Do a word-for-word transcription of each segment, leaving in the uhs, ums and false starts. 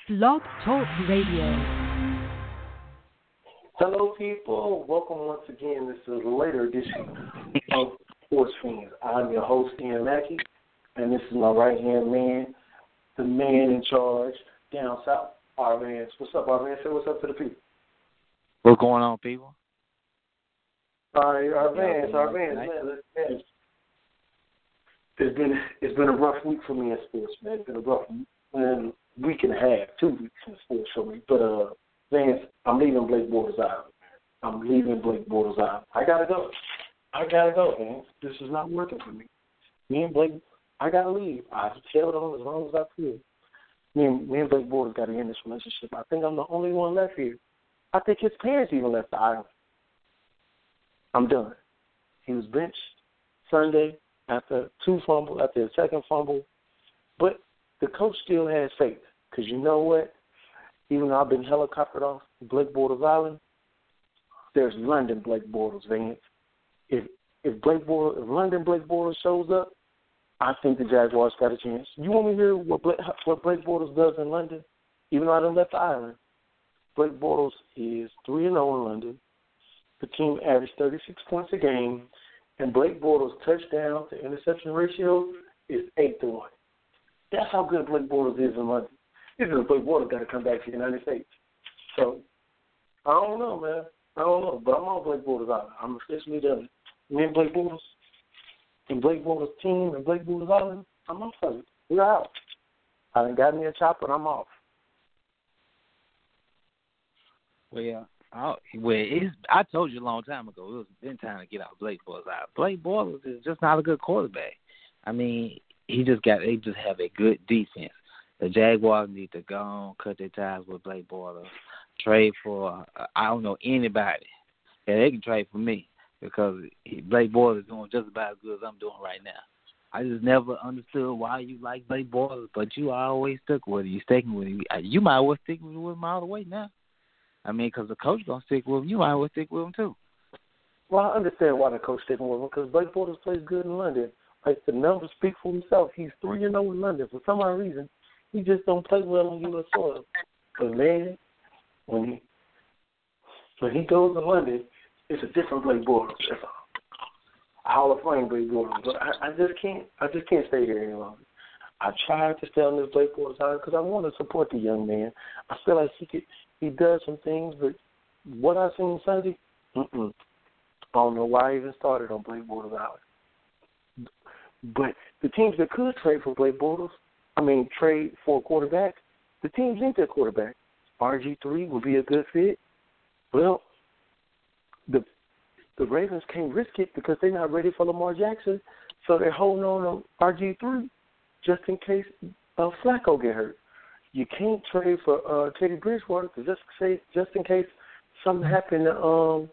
Blog Talk Radio. Hello, people. Welcome once again. This is a later edition of Sports Fiends. I'm your host, Ian Mackey, and this is my right-hand man, the man in charge down south, Arvance. What's up, Arvance? Say what's up to the people. What's going on, people? All right, Arvance, Arvance, man, man. It's been, it's been a rough week for me in sports, man. It's been a rough man, week and a half, two weeks in sports for me. But, uh, Vance, I'm leaving Blake Bortles Island. I'm leaving Blake Bortles Island. I gotta go. I gotta go, man. This is not working for me. Me and Blake, I gotta leave. I've held on as long as I could. Me and, me and Blake Bortles gotta end this relationship. I think I'm the only one left here. I think his parents even left the island. I'm done. He was benched Sunday after two fumbles, after the second fumble. But the coach still has faith. Because you know what? Even though I've been helicoptered off Blake Bortles Island, there's London Blake Bortles, Vance. If if Blake Bortles, if London Blake Bortles shows up, I think the Jaguars got a chance. You want me to hear what Blake, what Blake Bortles does in London? Even though I done left the island, Blake Bortles is three and zero in London. The team averaged thirty-six points a game, and Blake Bortles' touchdown to interception ratio is eight to one. That's how good Blake Bortles is in London. This is Blake Bortles got to come back to the United States. So I don't know, man. I don't know, but I'm on Blake Bortles Island. I'm officially done. Me and Blake Bortles and Blake Bortles' team and Blake Bortles Island, I'm off of it. We're out. I done got me a chopper and I'm off. Well, yeah. I, well, it's, I told you a long time ago, it was been time to get out Blake Bortles out. Blake Bortles is just not a good quarterback. I mean, he just got, they just have a good defense. The Jaguars need to go on, cut their ties with Blake Bortles, trade for, uh, I don't know, anybody. Yeah, they can trade for me because he, Blake Bortles is doing just about as good as I'm doing right now. I just never understood why you like Blake Bortles, but you always stuck with him. You sticking with him. You might as well stick with him all the way now. I mean, because the coach going to stick with him, you might as well stick with him too. Well, I understand why the coach sticking with him because Blake Bortles plays good in London. Like, the numbers speak for himself. He's three and oh in London. For some odd reason, he just don't play well on U S soil. But, man, when he, when he goes to London, it's a different Blake Bortles. It's a Hall of Fame Blake Bortles. But I, I just can't I just can't stay here any longer. I tried to stay on this Blake Bortles island because I want to support the young man. I feel like he could, he does some things, but what I seen Sunday, mm-mm. I don't know why I even started on Blake Bortles Island. But the teams that could trade for Blake Bortles, I mean, trade for a quarterback, the teams need their quarterback. R G three would be a good fit. Well, the the Ravens can't risk it because they're not ready for Lamar Jackson, so they're holding on to R G three just in case uh, Flacco get hurt. You can't trade for uh, Teddy Bridgewater because just, say, just in case something happened to um,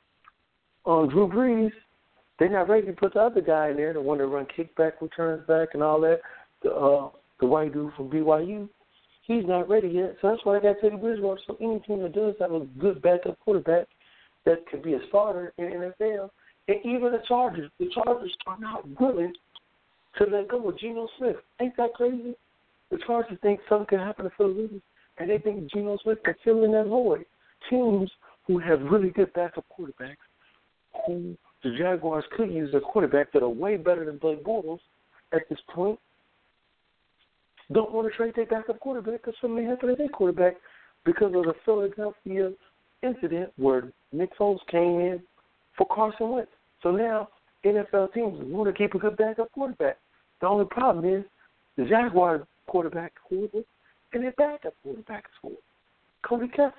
um, Drew Brees, they're not ready to put the other guy in there, the one that run kickback, returns back, and all that, the, uh, the white dude from B Y U. He's not ready yet, so that's why I got Teddy Bridgewater. So any team that does have a good backup quarterback that could be a starter in the N F L, and even the Chargers, the Chargers are not willing to let go of Geno Smith. Ain't that crazy? The Chargers think something can happen to Phil Rivers, and they think Geno Smith can fill in that void. Teams who have really good backup quarterbacks, who the Jaguars could use a quarterback that are way better than Blake Bortles at this point, don't want to trade their backup quarterback because something happened to their quarterback because of the Philadelphia incident where Nick Foles came in for Carson Wentz. So now N F L teams want to keep a good backup quarterback. The only problem is the Jaguars quarterback is horrible and their backup quarterback is horrible. Cody Kessler.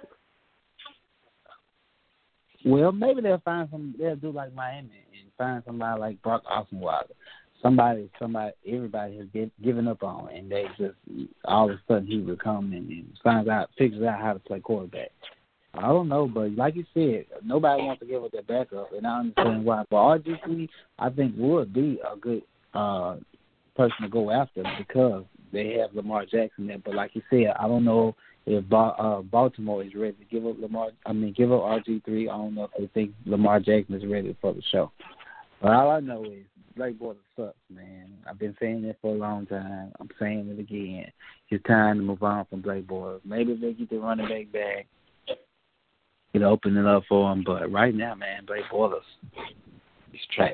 Well, maybe they'll find some. They'll do like Miami and find somebody like Brock Osweiler. Somebody, somebody, everybody has get, given up on, and they just all of a sudden he will come and, and finds out, figures out how to play quarterback. I don't know, but like you said, nobody wants to give up their backup, and I understand why. But R G three, I think, would be a good uh, person to go after because they have Lamar Jackson there. But like you said, I don't know if ba- uh, Baltimore is ready to give up Lamar. I mean, give up R G three. I don't know if they think Lamar Jackson is ready for the show. Well, all I know is Blake Bortles sucks, man. I've been saying it for a long time. I'm saying it again. It's time to move on from Blake Bortles. Maybe they get the running back back, you know, open it up for him. But right now, man, Blake Bortles is trash.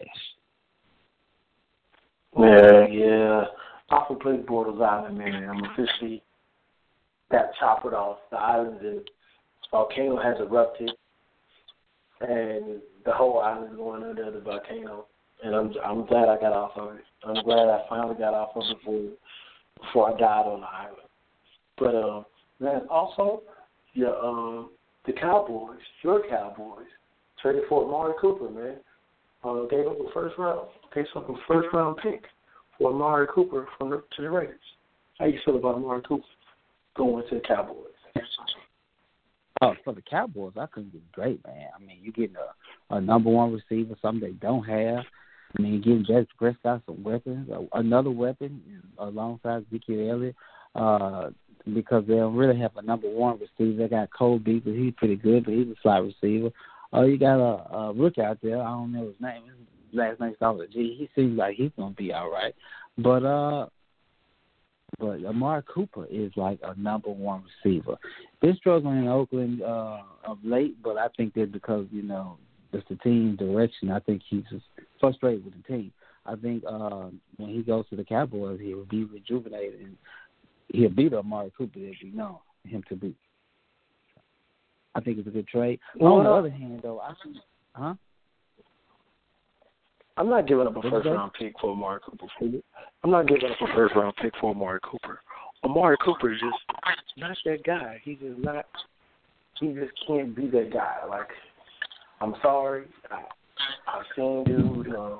Yeah, yeah. Off of Blake Bortles Island, man, I'm officially got choppered off. The island, the volcano has erupted, and the whole island is going under the volcano. And I'm I'm glad I got off of it. I'm glad I finally got off of it before before I died on the island. But um, man, also your um the Cowboys, your Cowboys, traded for Amari Cooper, man. Uh, gave up a first round, gave up a first round pick for Amari Cooper from the, to the Raiders. How you feel about Amari Cooper going to the Cowboys? Oh, for the Cowboys, I think it's great, man. I mean, you're getting a, a number one receiver, something they don't have. I mean, you're getting Dak Prescott some weapons, a, another weapon alongside Ezekiel Elliott, uh, because they don't really have a number one receiver. They got Cole Beasley, he's pretty good, but he's a slot receiver. Oh, uh, you got a, a rookie out there. I don't know his name. His last name starts with a G. He seems like he's gonna be all right, but uh. But Amari Cooper is like a number one receiver. Been struggling in Oakland uh, of late, but I think that because, you know, it's the team direction, I think he's just frustrated with the team. I think uh, when he goes to the Cowboys, he will be rejuvenated and he'll beat Amari Cooper that we know him to be. I think it's a good trade. Well, on the other hand, though, I think, huh? I'm not giving up a first round pick for Amari Cooper. I'm not giving up a first round pick for Amari Cooper. Amari Cooper is just not that guy. He just not. He just can't be that guy. Like, I'm sorry. I, I've seen dude. Um,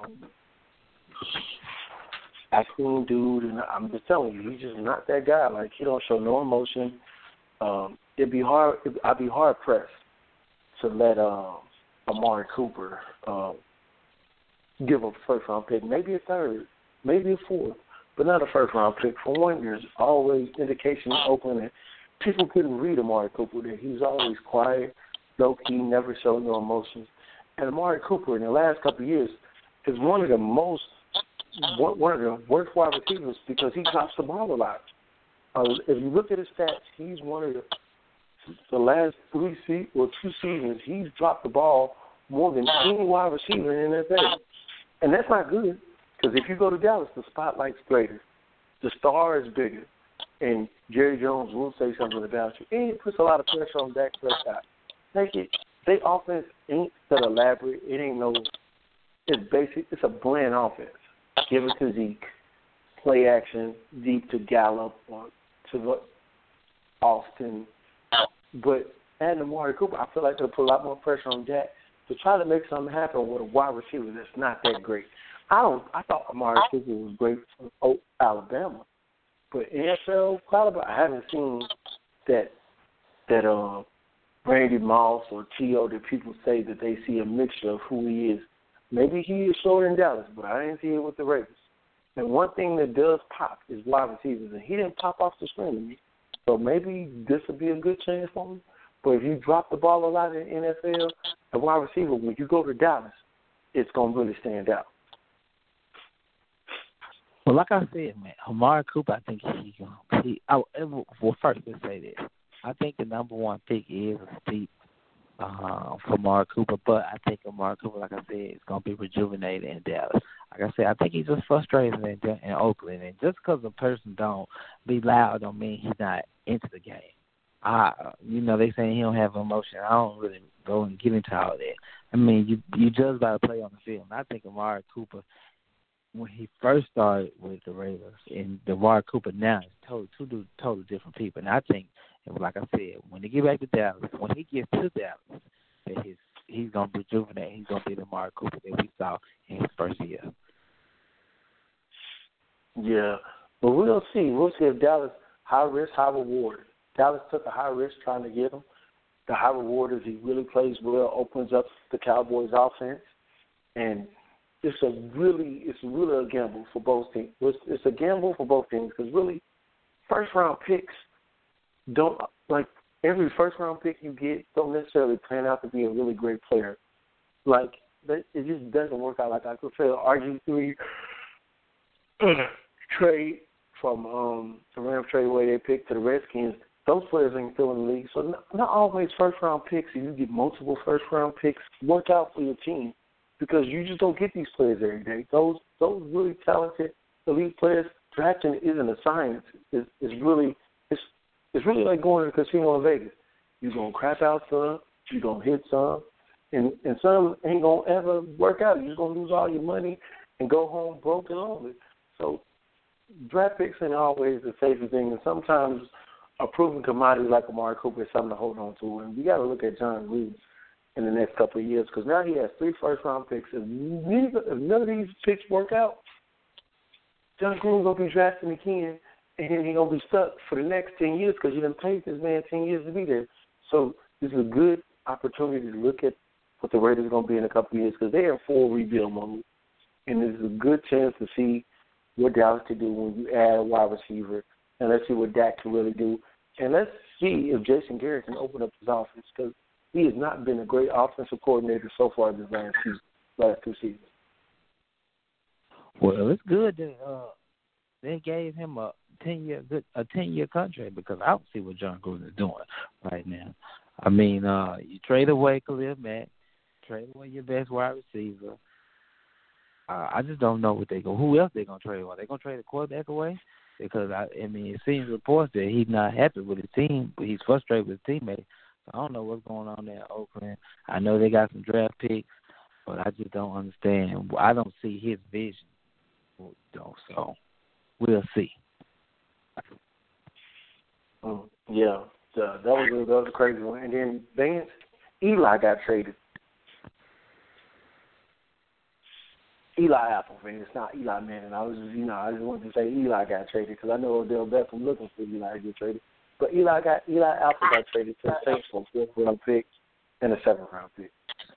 I've seen dude, and I'm just telling you, he's just not that guy. Like, he don't show no emotion. Um, it'd be hard. It'd, I'd be hard pressed to let um, Amari Cooper. Um, give up a first round pick, maybe a third, maybe a fourth, but not a first round pick. For one, there's always indication in Oakland that people couldn't read Amari Cooper, that he was always quiet, low key, never showed no emotions. And Amari Cooper in the last couple of years is one of the most one, one of the worst wide receivers because he drops the ball a lot. Uh, if you look at his stats, he's one of the the last three se- or two seasons he's dropped the ball more than any wide receiver in the N F L. And that's not good, because if you go to Dallas, the spotlight's greater. The star is bigger. And Jerry Jones will say something about you. And it puts a lot of pressure on Dak Prescott. Take it. Their offense ain't that elaborate. It ain't no – it's basic. It's a bland offense. Give it to Zeke. Play action, deep to Gallup or to Austin. But adding Amari Cooper, I feel like they'll put a lot more pressure on Dak to try to make something happen with a wide receiver that's not that great. I don't. I thought Amari Cooper was great for Alabama, but N F L caliber, I haven't seen that that uh, Randy Moss or T O that people say that they see a mixture of who he is. Maybe he is short in Dallas, but I didn't see it with the Ravens. And one thing that does pop is wide receivers, and he didn't pop off the screen to me. So maybe this would be a good chance for him. But if you drop the ball a lot in the N F L, a wide receiver, when you go to Dallas, it's going to really stand out. Well, like I said, man, Amari Cooper, I think he's going to be. Well, first, let's say this. I think the number one pick is a steep uh, for Amari Cooper, but I think Amari Cooper, like I said, is going to be rejuvenated in Dallas. Like I said, I think he's just frustrated in, in Oakland. And just because a person don't be loud don't mean he's not into the game. I, you know, they saying he don't have emotion. I don't really go and get into all that. I mean, you you judge by the play on the field. And I think Amari Cooper, when he first started with the Raiders, and the Amari Cooper now is total, two totally different people. And I think, like I said, when they get back to Dallas, when he gets to Dallas, that his he's gonna be rejuvenated. He's gonna be the Amari Cooper that we saw in his first year. Yeah, but we'll see. We'll see if Dallas high risk, high reward. Dallas took a high risk trying to get him. The high reward is he really plays well, opens up the Cowboys' offense, and it's a really, it's really a gamble for both teams. It's, it's a gamble for both teams because really, first round picks don't like every first round pick you get don't necessarily plan out to be a really great player. Like That, it just doesn't work out like I could feel. R G three trade from um, the Rams trade where they picked to the Redskins. Those players ain't still in the league. So not, not always first-round picks. If you get multiple first-round picks, work out for your team because you just don't get these players every day. Those those really talented elite players, drafting isn't a science. It's, it's really it's it's really like going to the casino in Vegas. You're going to crap out some, you're going to hit some, and, and some ain't going to ever work out. You're just going to lose all your money and go home broke and lonely. So draft picks ain't always the safest thing, and sometimes a proven commodity like Amari Cooper is something to hold on to. And we got to look at John Gruden in the next couple of years because now he has three first-round picks. If, neither, if none of these picks work out, John Gruden's going to be drafting again, and then he's going to be stuck for the next ten years because you done paid this man ten years to be there. So this is a good opportunity to look at what the Raiders are going to be in a couple of years because they are in full rebuild mode. And this is a good chance to see what Dallas can do when you add a wide receiver. And let's see what Dak can really do. And let's see if Jason Garrett can open up his offense because he has not been a great offensive coordinator so far this last season, last two seasons. Well, it's good that uh, they gave him a ten year good a ten year contract because I don't see what John Gruden is doing right now. I mean, uh, you trade away Khalil Mack, trade away your best wide receiver. Uh, I just don't know what they go. Who else they gonna trade away? They gonna trade a quarterback away? Because, I, I mean, it seems reports that he's not happy with his team, but he's frustrated with his teammates. So I don't know what's going on there in Oakland. I know they got some draft picks, but I just don't understand. I don't see his vision. So we'll see. Mm, yeah, uh, that was a, that was a crazy one. And then Vance, Eli got traded. Eli Apple, man. It's not Eli Manning. I was just, you know, I just wanted to say Eli got traded because I know Odell Beckham looking for Eli to get traded. But Eli got Eli Apple got traded to the Saints for a fourth round pick and a seventh round pick.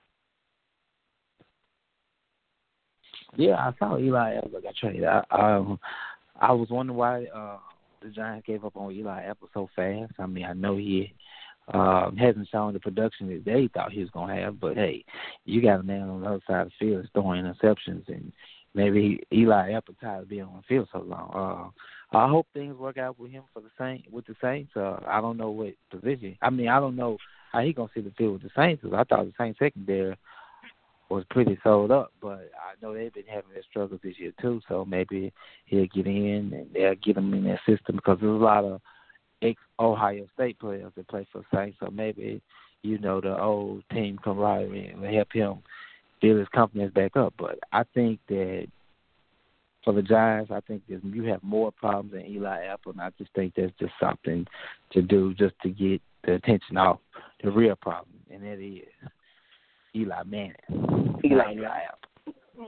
Yeah, I saw Eli Apple got traded. I um, I was wondering why uh, the Giants gave up on Eli Apple so fast. I mean, I know he Uh, hasn't shown the production that they thought he was going to have. But, hey, you got a man on the other side of the field that's throwing interceptions, and maybe Eli Apple tired of being on the field so long. Uh, I hope things work out with him for the Saints. With the Saints, uh, I don't know what position. I mean, I don't know how he going to see the field with the Saints. Cause I thought the Saints secondary was pretty sold up, but I know they've been having their struggles this year too. So maybe he'll get in and they'll get him in their system because there's a lot of ex-Ohio State players that play for Saints, so maybe, you know, the old team camaraderie will help him build his confidence back up. But I think that for the Giants, I think that you have more problems than Eli Apple, and I just think that's just something to do just to get the attention off the real problem, and that is Eli Manning. Eli, Eli Apple.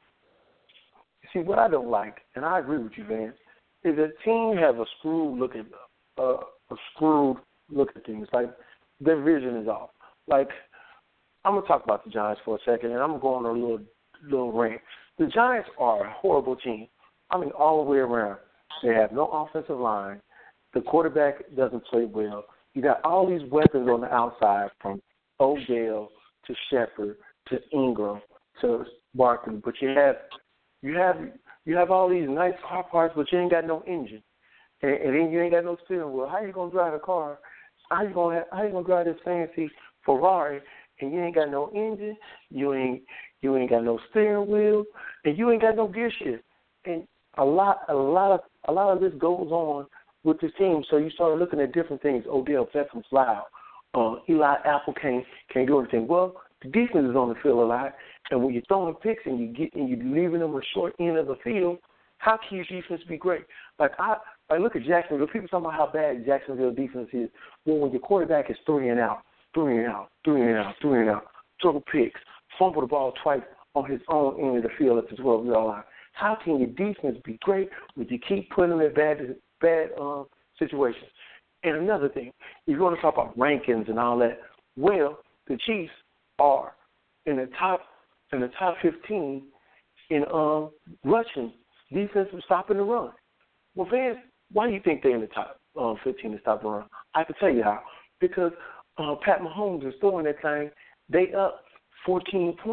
See, what I don't like, and I agree with you, Vance, is that team have a screwed look at Uh, a screwed look at things. Like, their vision is off. Like, I'm going to talk about the Giants for a second, and I'm going on a little, little rant. The Giants are a horrible team. I mean, all the way around. They have no offensive line. The quarterback doesn't play well. You got all these weapons on the outside from Odell to Shepard to Ingram to Barkley, but you have you have you have all these nice car parts, but you ain't got no engine. And, and then you ain't got no steering wheel. How you gonna drive a car? How you gonna have, how you gonna drive this fancy Ferrari and you ain't got no engine? You ain't you ain't got no steering wheel, and you ain't got no gear shift. And a lot a lot of a lot of this goes on with this team. So you start looking at different things. Odell Beckham's loud. Uh, Eli Apple can't can't do anything. Well, the defense is on the field a lot, and when you're throwing picks and you get and you're leaving them a short end of the field, how can your defense be great? Like I. Like, look at Jacksonville. People talking about how bad Jacksonville defense is. Well, when your quarterback is three and out, three and out, three and out, three and out, throw picks, fumble the ball twice on his own end of the field at the twelve-yard line, how can your defense be great when you keep putting them in bad, bad um, situations? And another thing, if you want to talk about rankings and all that, well, the Chiefs are in the top in the top fifteen in um, rushing defense for stopping the run. Well, Vance, why do you think they're in the top um, fifteen to stop the run? I can tell you how. Because uh, Pat Mahomes is throwing that thing, they up fourteen points.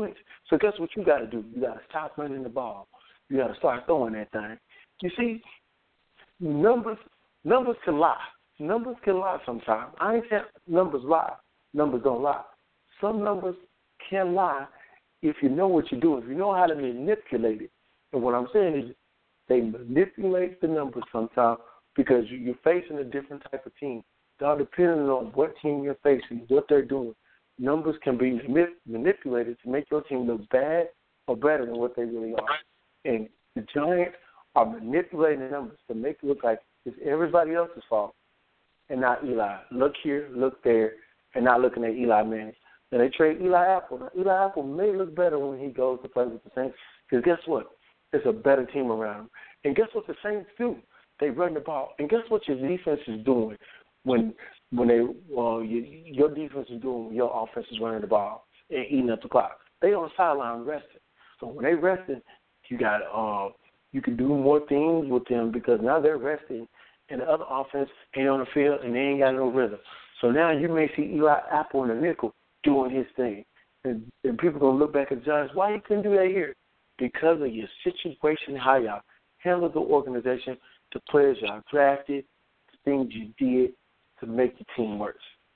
So guess what you got to do? You got to stop running the ball. You got to start throwing that thing. You see, numbers numbers can lie. Numbers can lie sometimes. I ain't saying numbers lie. Numbers don't lie. Some numbers can lie if you know what you're doing, if you know how to manipulate it. And what I'm saying is they manipulate the numbers sometimes because you're facing a different type of team. Now, depending on what team you're facing, what they're doing, numbers can be manipulated to make your team look bad or better than what they really are. And the Giants are manipulating the numbers to make it look like it's everybody else's fault and not Eli. Look here, look there, and not looking at Eli Manning. Then they trade Eli Apple. Now, Eli Apple may look better when he goes to play with the Saints because guess what? There's a better team around him. And guess what the Saints do? They run the ball. And guess what your defense is doing when when they well you, your defense is doing when your offense is running the ball and eating up the clock? They on the sideline resting. So when they resting, you got uh you can do more things with them because now they're resting and the other offense ain't on the field and they ain't got no rhythm. So now you may see Eli Apple in the nickel doing his thing. And, and people are going to look back at the Giants, why you couldn't do that here? Because of your situation, how y'all handled the organization, the players y'all drafted, the things you did to make the team work.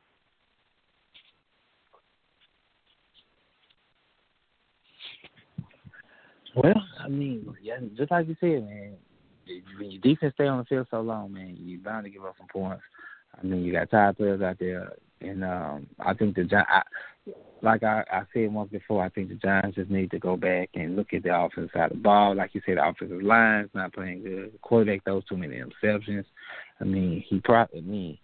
Well, I mean, yeah, just like you said, man, when your defense stay on the field so long, man, you're bound to give up some points. I mean, you got tired players out there, and um, I think the Giants, like I, I said once before, I think the Giants just need to go back and look at the offensive side of the ball. Like you said, the offensive line's not playing good. The quarterback throws too many interceptions. I mean, he probably, I mean,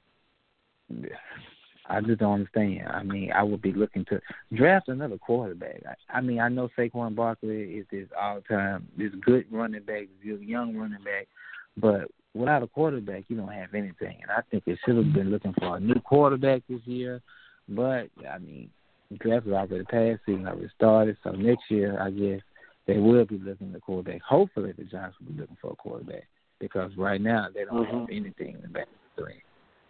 I just don't understand. I mean, I would be looking to draft another quarterback. I, I mean, I know Saquon Barkley is this all-time, this good running back, this young running back, but without a quarterback, you don't have anything. And I think they should have been looking for a new quarterback this year. But, I mean, the draft is already passed, season already started. So next year, I guess, they will be looking at a quarterback. Hopefully the Giants will be looking for a quarterback because right now they don't mm-hmm. have anything in the back of the three.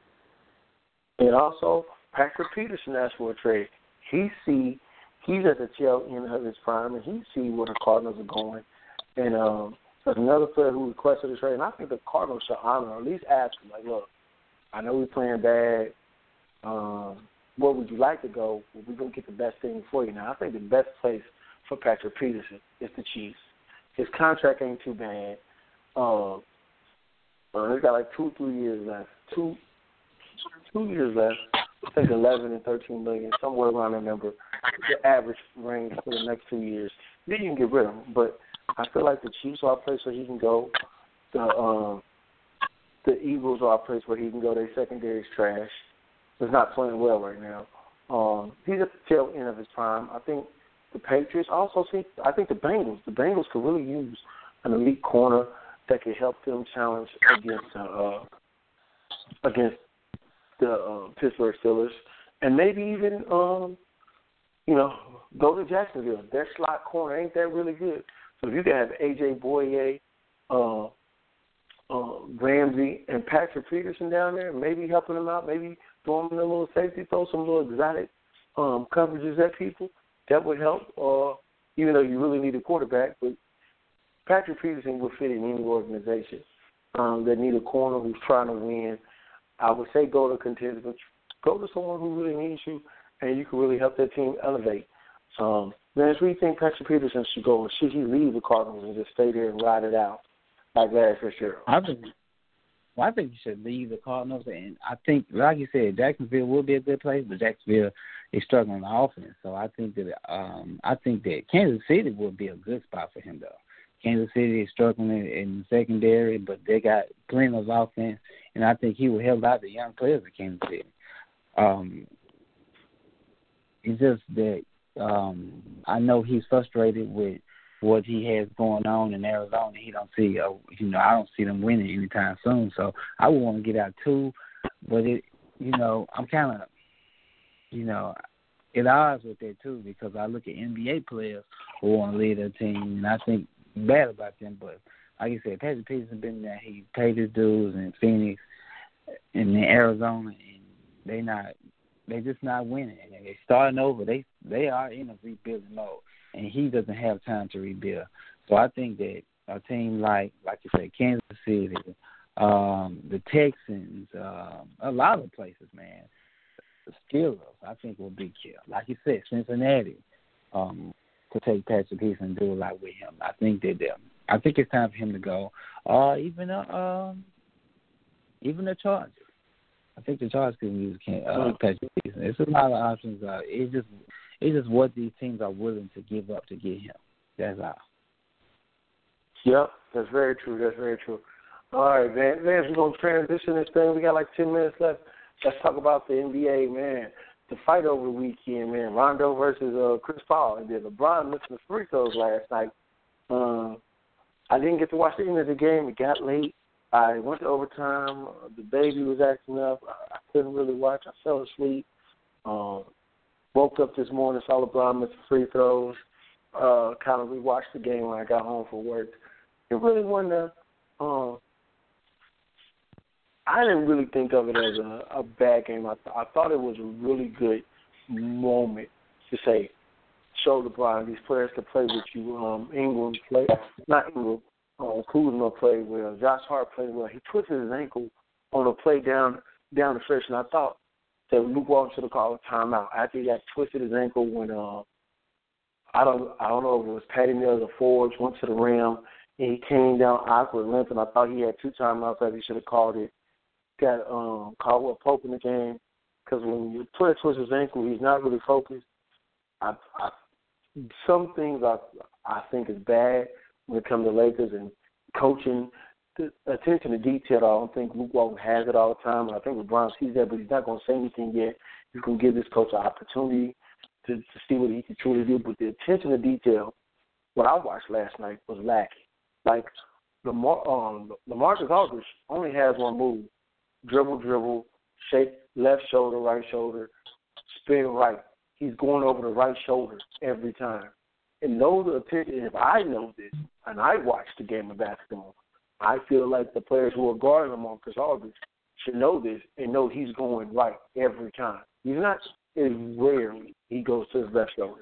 And also, Patrick Peterson asked for a trade. He see he's at the tail end of his prime, and he see where the Cardinals are going. And um, there's another player who requested a trade, and I think the Cardinals should honor, or at least ask him, like, look, I know we're playing bad. Um, where would you like to go? Well, we're going to get the best thing for you. Now, I think the best place for Patrick Peterson is the Chiefs. His contract ain't too bad. Uh, uh, he's got like two, three years left. Two Two years left. I think eleven and thirteen million, somewhere around that number. The average range for the next two years. Then you can get rid of him. But I feel like the Chiefs are a place where he can go. The um, the Eagles are a place where he can go. Their secondary is trash. It's not playing well right now. Um, he's at the tail end of his prime. I think the Patriots also see. I think the Bengals. The Bengals could really use an elite corner that could help them challenge against uh, against. the uh, Pittsburgh Steelers, and maybe even, um, you know, go to Jacksonville. Their slot corner ain't that really good. So if you can have A J Boye, uh, uh, Ramsey, and Patrick Peterson down there, maybe helping them out, maybe throwing them a little safety, throw some little exotic um, coverages at people, that would help, uh, even though you really need a quarterback. But Patrick Peterson would fit in any organization um, that need a corner who's trying to win. I would say go to contenders, but go to someone who really needs you, and you can really help that team elevate. Um, man, where do you think Patrick Peterson should go? Or should he leave the Cardinals and just stay there and ride it out like Larry Fitzgerald? I think, well, I think you should leave the Cardinals, and I think, like you said, Jacksonville will be a good place, but Jacksonville is struggling on offense. So I think that um, I think that Kansas City would be a good spot for him, though. Kansas City is struggling in, in the secondary, but they got plenty of offense, and I think he will help out the young players of Kansas City. Um, it's just that um, I know he's frustrated with what he has going on in Arizona. He don't see, uh, you know, I don't see them winning anytime soon. So I would want to get out too, but it, you know, I'm kind of, you know, at odds with that too because I look at N B A players who want to lead their team, and I think bad about them, but like you said, Patrick Peterson been there. He paid his dues in Phoenix and in Arizona, and they not, they just not winning. And they starting over. They they are in a rebuilding mode. and he doesn't have time to rebuild. So I think that a team like, like you say, Kansas City, um, the Texans, um, a lot of places, man, the Steelers, I think will be killed. Like you said, Cincinnati, um, to take Patrick Peterson and do a lot with him. I think that them. I think it's time for him to go. Uh, even uh, um, even the Chargers. I think the Chargers can use uh, Patrick Peterson. It's a lot of options. Uh, it's just it's just what these teams are willing to give up to get him. That's all. Yep, that's very true. That's very true. All right, man. Vance, we're going to transition this thing. We got like ten minutes left. Let's talk about the N B A, man. The fight over the weekend, man. Rondo versus uh, Chris Paul. And then LeBron missed the free throws last night. Um, I didn't get to watch the end of the game. It got late. I went to overtime. The baby was acting up. I couldn't really watch. I fell asleep. Um, woke up this morning, saw LeBron miss the free throws. Uh, kind of rewatched the game when I got home from work. It really wasn't a, uh, I didn't really think of it as a, a bad game. I, th- I thought it was a really good moment to say, show LeBron these players can play with you. Um, Ingram played, not Ingram, uh, Kuzma played well. Josh Hart played well. He twisted his ankle on a play down down the stretch, and I thought that Luke Walton should have called a timeout after he got twisted his ankle when uh, I don't I don't know if it was Patty Mills or Forbes went to the rim and he came down awkward limp, and I thought he had two timeouts that he should have called it. Got um, Caldwell Pope in the game because when you player twists his ankle, he's not really focused. I, I, some things I I think is bad when it comes to Lakers and coaching. The attention to detail, I don't think Luke Walton has it all the time. I think LeBron sees that, but he's not going to say anything yet. He's going to give this coach an opportunity to, to see what he can truly do. But the attention to detail, what I watched last night was lacking. Like, Lamar, um, LaMarcus Aldridge only has one move. Dribble, dribble, shake left shoulder, right shoulder, spin right. He's going over the right shoulder every time. And know the attention, if I know this, and I watch the game of basketball, I feel like the players who are guarding LaMarcus Aldridge should know this and know he's going right every time. He's not, it's rarely he goes to his left shoulder.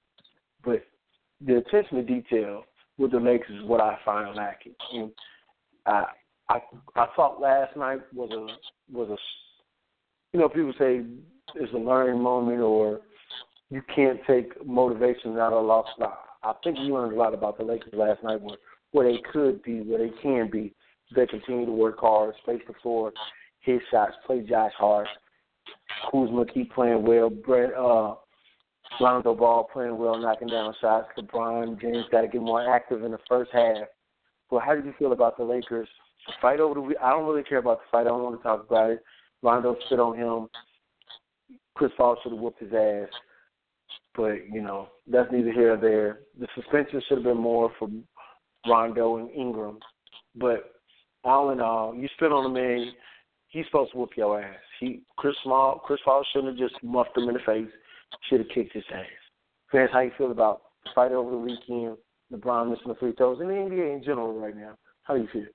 But the attention to detail with the Lakers is what I find lacking. And I, I, I thought last night was a was a, you know, people say it's a learning moment or you can't take motivation out of a loss. I think we learned a lot about the Lakers last night, where, where they could be, where they can be. They continue to work hard, space the floor, hit shots, play Josh Hart. Kuzma keep playing well. Brett, uh, Lonzo Ball playing well, knocking down shots. LeBron James got to get more active in the first half. Well, how did you feel about the Lakers? The fight over the week, I don't really care about the fight. I don't want to talk about it. Rondo spit on him. Chris Paul should have whooped his ass. But, you know, that's neither here nor there. The suspension should have been more for Rondo and Ingram. But all in all, you spit on a man, he's supposed to whoop your ass. He Chris Paul, Chris Paul shouldn't have just muffed him in the face. Should have kicked his ass. Fans, how you feel about the fight over the weekend, LeBron missing the free throws, and the N B A in general right now? How do you feel?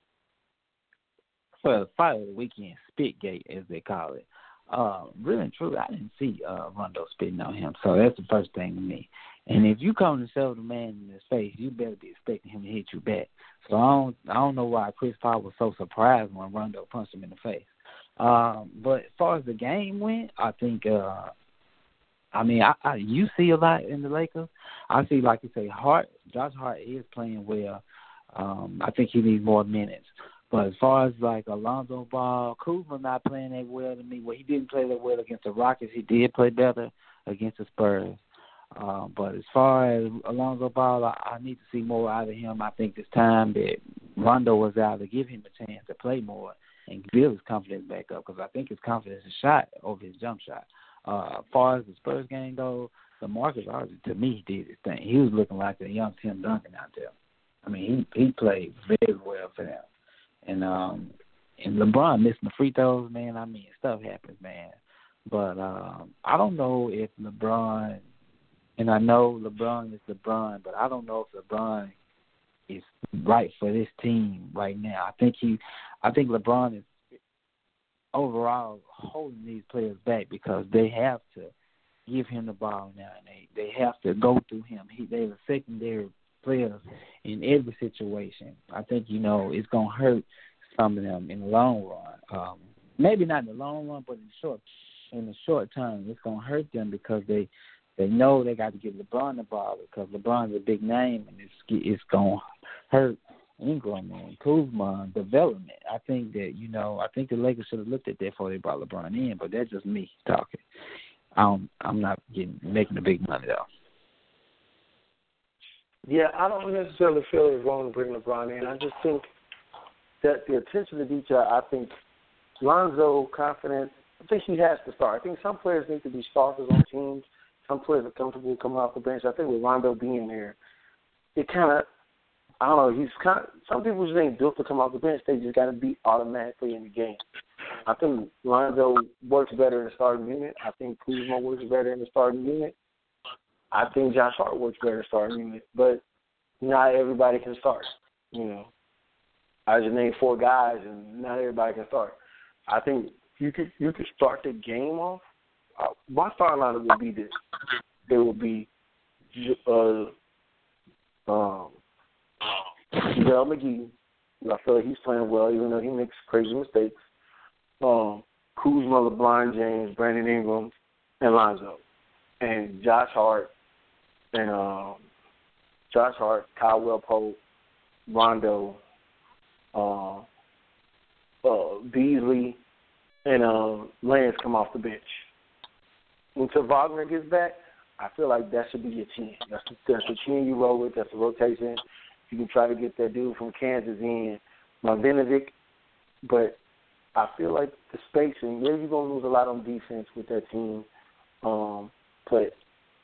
Well, the fight of the weekend, Spitgate, as they call it. Uh, really and truly, I didn't see uh, Rondo spitting on him, so that's the first thing to me. And if you come to shove the man in his face, you better be expecting him to hit you back. So I don't, I don't know why Chris Paul was so surprised when Rondo punched him in the face. Um, but as far as the game went, I think, uh, I mean, I, I, you see a lot in the Lakers. I see, like you say, Hart, Josh Hart is playing well. Um, I think he needs more minutes. But as far as, like, Alonzo Ball, Kuzma not playing that well to me. Well, he didn't play that well against the Rockets. He did play better against the Spurs. Uh, but as far as Alonzo Ball, I, I need to see more out of him. I think it's time that Rondo was out to give him a chance to play more and build his confidence back up, because I think his confidence is shot over his jump shot. Uh, as far as the Spurs game goes, LaMarcus Aldridge, to me, he did his thing. He was looking like a young Tim Duncan out there. I mean, he, he played very well for them. And um, and LeBron missing the free throws, man, I mean, stuff happens, man. But um, I don't know if LeBron, and I know LeBron is LeBron, but I don't know if LeBron is right for this team right now. I think he, I think LeBron is overall holding these players back because they have to give him the ball now, and they, they have to go through him. He they're the secondary players in every situation. I think, you know, it's going to hurt some of them in the long run. Um, maybe not in the long run, but in the short in the short term, it's going to hurt them because they they know they got to give LeBron the ball because LeBron's a big name, and it's it's going to hurt Ingram and Kuzma development. I think that, you know, I think the Lakers should have looked at that before they brought LeBron in, but that's just me talking. I'm I'm not getting making the big money though. Yeah, I don't necessarily feel it's wrong to bring LeBron in. I just think that the attention to detail, I think Lonzo, confidence, I think he has to start. I think some players need to be starters on teams. Some players are comfortable coming off the bench. I think with Rondo being there, it kind of, I don't know, he's kind of, some people just ain't built to come off the bench. They just got to be automatically in the game. I think Lonzo works better in the starting unit. I think Kuzma works better in the starting unit. I think Josh Hart works better in the starting unit. But not everybody can start, you know. I just named four guys, and not everybody can start. I think you could you could start the game off. Uh, my starting lineup would be this. It would be uh, um, Javale McGee. I feel like he's playing well, even though he makes crazy mistakes. Um, Kuzma, LeBron James, Brandon Ingram, and Lonzo, and Josh Hart, and um, Josh Hart, Caldwell Pope, Rondo, uh, uh, Beasley, and uh, Lance come off the bench. Until Wagner gets back, I feel like that should be your team. That's the, that's the team you roll with. That's the rotation. You can try to get that dude from Kansas in, Marvinovic, but I feel like the spacing, maybe you're going to lose a lot on defense with that team. Um, but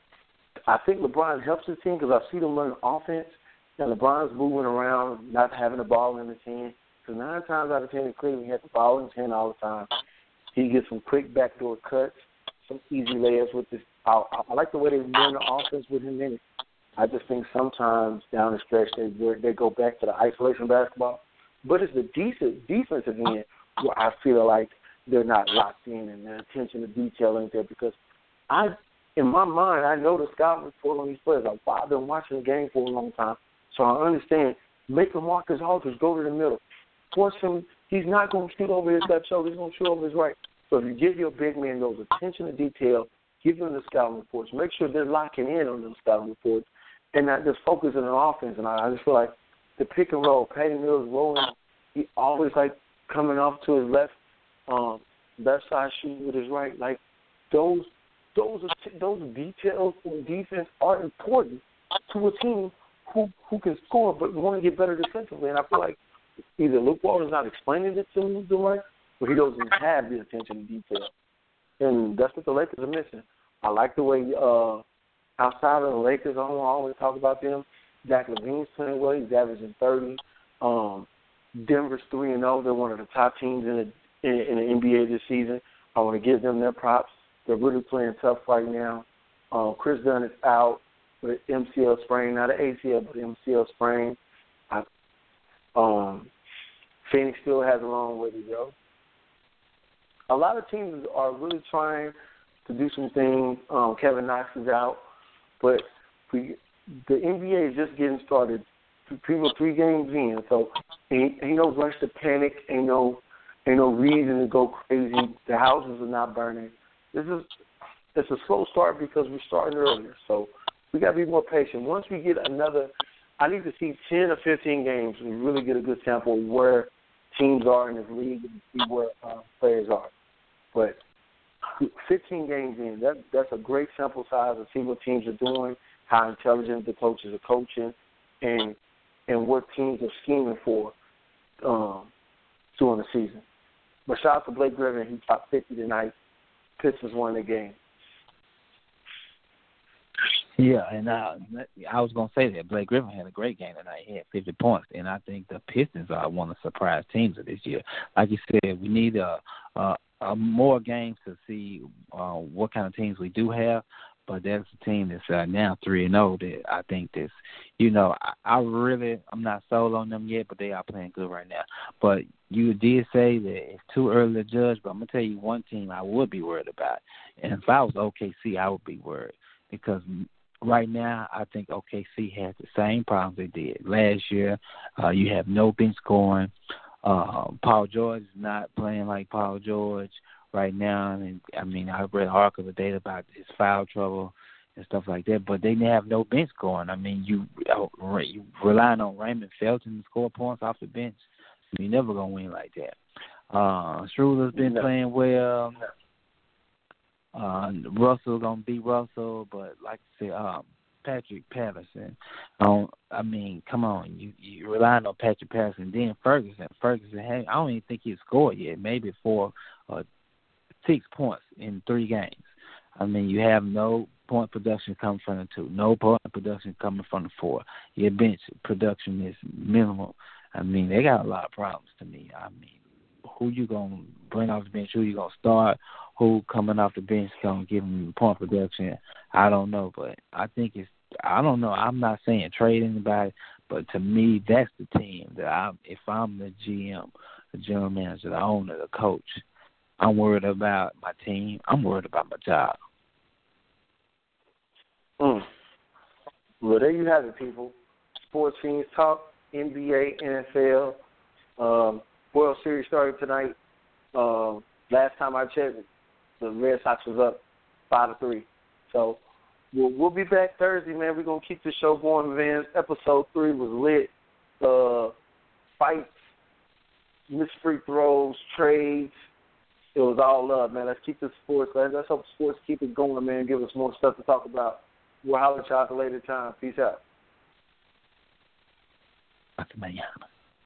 I think LeBron helps his team because I see them run offense, and LeBron's moving around, not having the ball in his hand. So nine times out of ten in Cleveland, he has the ball in his hand all the time. He gets some quick backdoor cuts, some easy layups with this. I, I like the way they run the offense with him in it. I just think sometimes down the stretch they they go back to the isolation basketball. But it's the decent defensive end where I feel like they're not locked in and their attention to detail ain't there because I, in my mind, I know the scouting report on these players. I've been watching the game for a long time, so I understand. Make Marcus Aldridge go to the middle. Force him. He's not going to shoot over his left shoulder. He's going to shoot over his right. So if you give your big man those attention to detail, give them the scouting reports. Make sure they're locking in on those scouting reports and not just focusing on offense. And I, I just feel like the pick and roll, Patty Mills rolling, he always like coming off to his left, um, left side shooting with his right. Like those, those, are, those details in defense are important to a team who who can score but want to get better defensively. And I feel like either Luke Walton's not explaining it to him the right, or he doesn't have the attention to detail. And that's what the Lakers are missing. I like the way uh, outside of the Lakers, I don't always talk about them. Zach LaVine's playing well. He's averaging thirty. Um, Denver's three and zero. They're one of the top teams in the in, in the N B A this season. I want to give them their props. They're really playing tough right now. Um, Chris Dunn is out with M C L sprain, not an A C L, but M C L sprain. I, um, Phoenix still has a long way to go. A lot of teams are really trying to do some things. Um, Kevin Knox is out, but we, the N B A is just getting started. People three games in, so ain't, ain't no rush to panic. Ain't no, ain't no reason to go crazy. The houses are not burning. This is it's a slow start because we're starting earlier. So we got to be more patient. Once we get another, I need to see ten or fifteen games and really get a good sample of where teams are in this league and see where uh, players are. But fifteen games in, that that's a great sample size to see what teams are doing, how intelligent the coaches are coaching, and and what teams are scheming for um, during the season. But shout out to Blake Griffin. He top fifty tonight. Pistons won the game. Yeah, and uh, I was going to say that Blake Griffin had a great game tonight. He had fifty points, and I think the Pistons are one of the surprise teams of this year. Like you said, we need a, a, a more games to see uh, what kind of teams we do have. but that's a team that's uh, now three and zero. That I think that's, you know, I, I really I'm not sold on them yet, but they are playing good right now. But you did say that it's too early to judge, but I'm gonna tell you one team I would be worried about, and if I was O K C, I would be worried because right now I think O K C has the same problems they did last year. Uh, you have no bench scoring. Uh, Paul George is not playing like Paul George right now, and I mean I read an article today about his foul trouble and stuff like that, but they have no bench scoring. I mean you you relying on Raymond Felton to score points off the bench. You're never gonna win like that. Uh, Schroeder's been no. playing well. Uh, Russell gonna beat Russell, but like I said, um, Patrick Patterson. Um, I mean, come on, you you relying on Patrick Patterson. Then Ferguson. Ferguson, hey, I don't even think he scored yet. Maybe four or six points in three games. I mean, you have no point production coming from the two, no point production coming from the four. Your bench production is minimal. I mean, they got a lot of problems to me. I mean, who you gonna bring off the bench? Who you gonna start? Who coming off the bench gonna give them point production? I don't know, but I think it's. I don't know. I'm not saying trade anybody, but to me, that's the team that I. If I'm the G M, the general manager, the owner, the coach, I'm worried about my team. I'm worried about my job. Mm. Well, there you have it, people. Sports Fiends Talk, N B A, N F L. Um, World Series started tonight. Um, last time I checked, the Red Sox was up five to three. So we'll, we'll be back Thursday, man. We're gonna keep the show going, man. Episode three was lit. Uh, fights, missed free throws, trades. It was all love, man. Let's keep the sports. Let's hope sports keep it going, man. Give us more stuff to talk about. We'll holler at y'all at a later time. Peace out. Hasta mañana.